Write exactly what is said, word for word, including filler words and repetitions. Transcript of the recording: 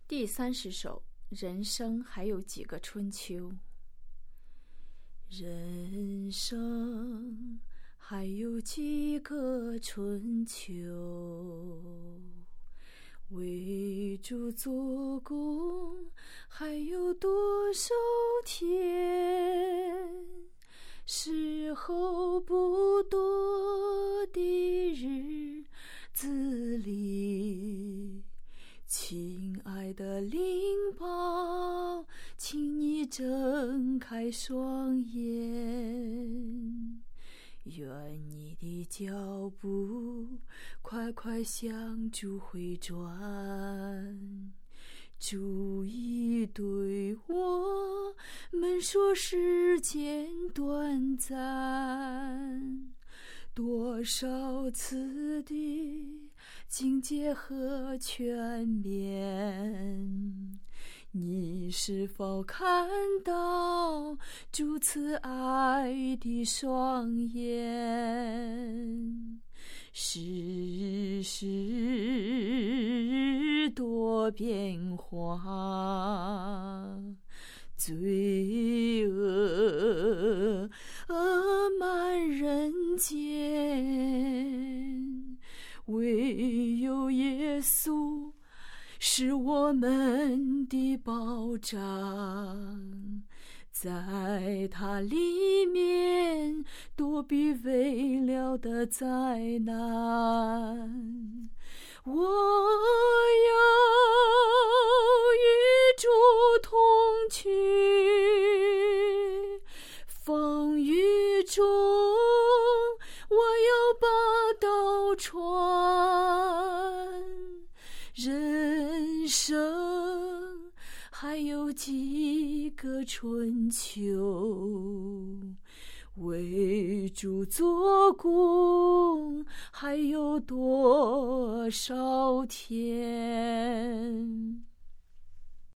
第三十首，人生还有几个春秋。人生还有几个春秋，为主做工还有多少天，时候不多的日子里，亲爱的灵宝，请你睁开双眼，愿你的脚步快快向主回转。主已对我们说时间短暂，多少次的警戒和劝勉，你是否看到主慈爱的双眼？世事多变化，罪恶满人间，唯有耶稣是我们的保障，在他里面躲避未了的灾难。我要与主同去，风雨中我要把刀穿。人生还有几个春秋，为主做工还有多少天。